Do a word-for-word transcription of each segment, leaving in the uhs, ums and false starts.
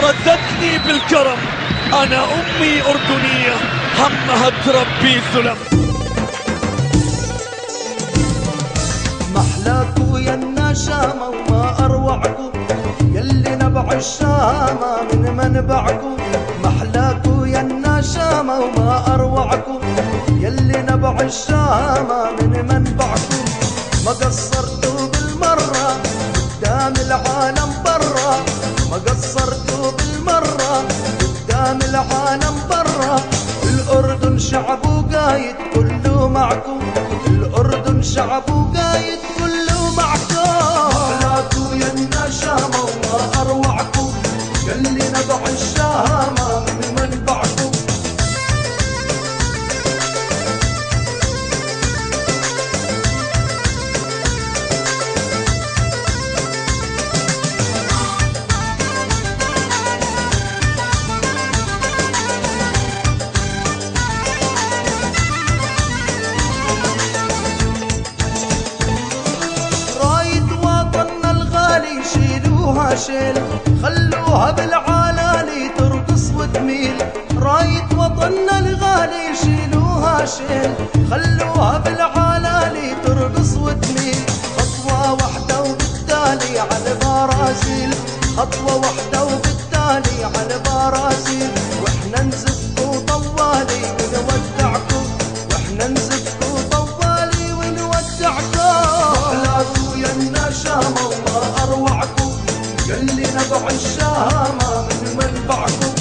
طردتني بالكرم. أنا أمي أردنية همها تربي سلم. محلاكو يا النشامة وما أروعكو يلي نبع الشامة من منبعكو. محلاكو يا النشامة وما أروعكو يلي نبع الشامة من منبعكو. ما قصرتوا بالمرة قدام العالم برا، ما قصرتوا بالمرة قدام العالم برا. الأردن شعب وقايد كله معكو، الأردن شعب وقايد كله معكو. محلاكو يا النشامة وما أروعكو يلي نبع الشامة من منبعكو. شيلوها شيل خلوها بالعلالي ترقص وتميل. راية وطننا الغالي شيلوها شيل خلوها بالعلالي ترقص وتميل. خطوة واحدة وبالتالي على البرازيل، خطوة واحدة وبالتالي على البرازيل. واحنا نزفكوا طوالي ونودعكوا، واحنا نزفكوا طوالي ونودعكوا. محلاكوا يا النشامة وما أروعكوا يلي نبع الشامة من منبعكم.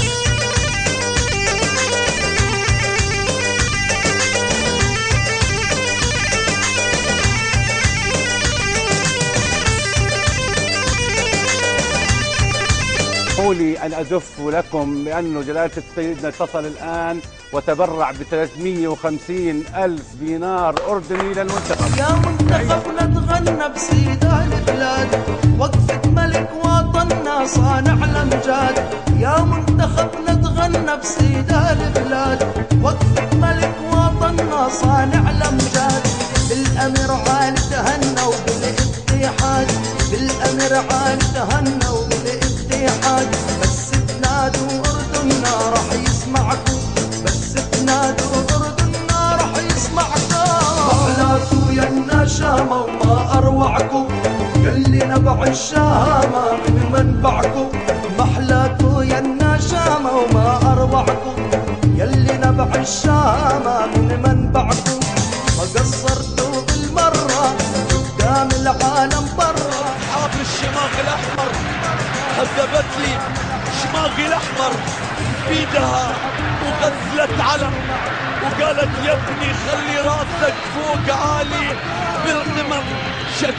قولي أن أزف لكم بأنه جلالة سيدنا اتصل الآن وتبرع ب ثلاثمئة وخمسين ألف دينار أردني للمنتخب. يا منتخبنا تغنى بسيد البلاد، وقفة ملك وطننا صانع الأمجاد. يا منتخبنا تغنى بسيد البلاد، وقفة ملك وطننا صانع الأمجاد. بالأمير عالي تهنى وبالاتحاد، بالأمير عالي تهنى وبالاتحاد. بس تنادوا أردننا راح يسمعكم، بس تنادوا أردننا راح يسمعكم. محلاكوا يا النشامة وما أروعكم يلي نبع الشامة من منبعكم. محلاكوا يا النشامة وما أروعكم يلي نبع الشامة من منبعكم. ما قصرتوا بالمرة قدام العالم برا. حاضر الشماغ الأحمر هذبت لي شماغي الأحمر بيدها وغزلت علم وقالت يا ابني خلي راسك فوق عالي بالقمم.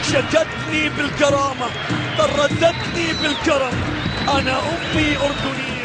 شكشكتني بالكرامة طردتني بالكرم. أنا أمي أردنية.